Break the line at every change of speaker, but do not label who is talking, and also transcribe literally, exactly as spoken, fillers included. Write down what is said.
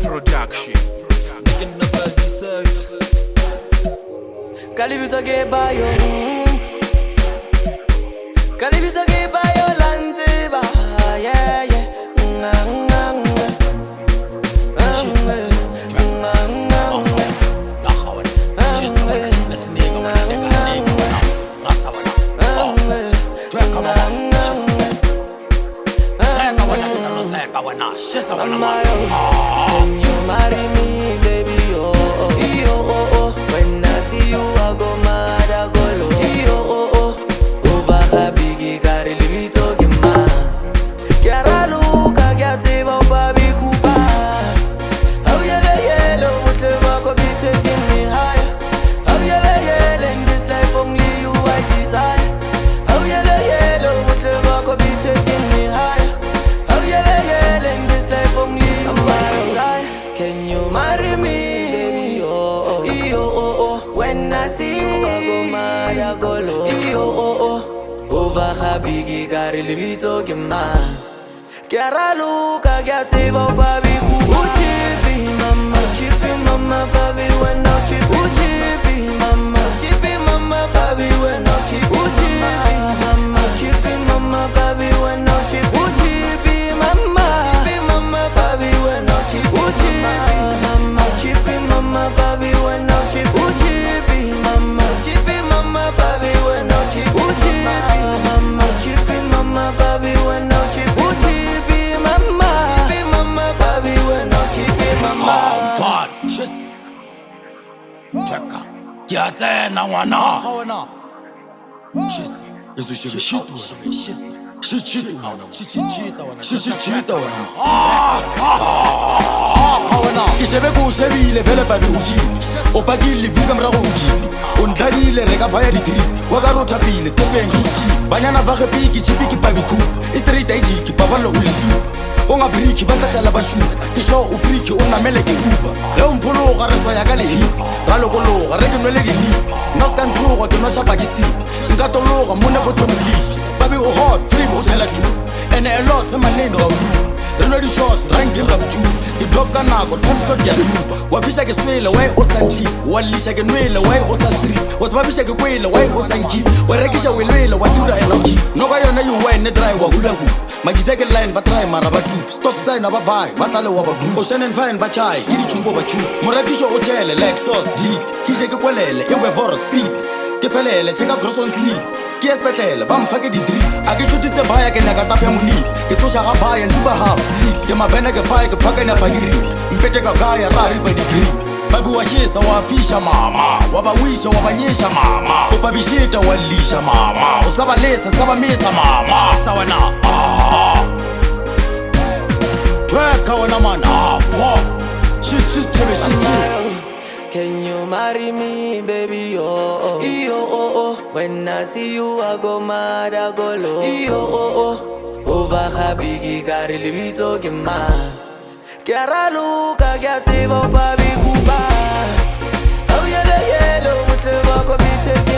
Production.
Making up a dessert. Calibito che baio. Calibito che baio l'anteba. Yeah, yeah. Mama, can you marry me, baby? Oh, oh, oh, oh. When I see you, I go mad, I go low. Oh, oh, oh. Over biggie, got a little talking man. Get a look, I get it, but baby, Cuba. Oh, yeah, yellow, what the fuck could be taking me higher? Oh, yeah, yellow, in this life only you I desire. Oh, yeah, yellow, what the fuck could be taking me higher? Oh, yeah, yellow, in this life only you I desire. Can you marry me, baby? Oh, oh, oh, oh, oh. When I see you, I go mad, I go low. Oh, oh, oh. Over biggie, got a little talking man. Chiara Luca, che attiva un baby. Ucipi, mamma, ucipi, mamma, baby, when no chip. Ucipi, mamma, ucipi, mamma, baby, when no chip. Ucipi, mamma, ucipi, mamma, baby, when no chip. Ucipi, mamma, ucipi, mamma, baby, when no chip. Ucipi, mamma, ucipi, mamma, baby, when no chip. Ucipi, mamma, ucipi, mamma, baby, when no chip. Ucipi, mamma, ucipi, mamma, baby, when no chip. Ucipi, mamma, ucipi, mamma, baby, when no chip. Mamma,
Fun, shit. Cheka. Kiatena wana. Wana. Shit. Ezo shit shit. Shit. Shit shit. Shit shit wana. Shit shit wana. Ah ah wana. Kisebe kusebile vele baduji. Opagile vika mra uji. Undalile reka vaya ditri. Wagarota pile skepe ngusi. Banyana vage piki chipiki babiku. Street I D ki babalo ulisu. Onga briki batashala bashu kisho ufriki unamele ke uba le umpholo ga re tsaya ka le hip ra lokolo ga re ke nwele ke ni no ska ntloga ke no shapa ke si nka tologa mone botone lish baby o hot free mo tela tu ene a lot ma name go re no di shots drink him up tu di drop kana go comfort ya super wa bisha ke swele way o santi wa lisha ke nwele way o sa street was ba bisha ke kwele way o sanki wa rekisha welwele wa tura energy no ga yona you wine dry wa hula hu Magiteke line ba try mara ba tu stop sign aba vibe ba tale wa ba group ocean and fine ba chai idi chumbo ba chu moratisho hotel like sauce deep kije ke kwelele e we for speed ke felele cheka cross on sleep ke espetlele ba mfake di drip a ke chutitse baya ke naka ta family ke tosha ga baya ntuba half sleep ke mabena ke fire ke faka na bagiri mpete ka kaya ra ri ba di grip babu washisa wafisha mama wabawisha wabanyesha mama ubabishita walisha mama uskaba lesa skaba misa mama sawana ah tweka wana mana shit shit chebe shit.
Can you marry me, baby? Oh, oh, oh, oh. When I see you, I go mad, I go low. Oh, oh, oh. Over biggie, got a little talking man. Chiara Luca, che attiva un baby Cuba. Oh, yeah, yellow, what the fuck, be taking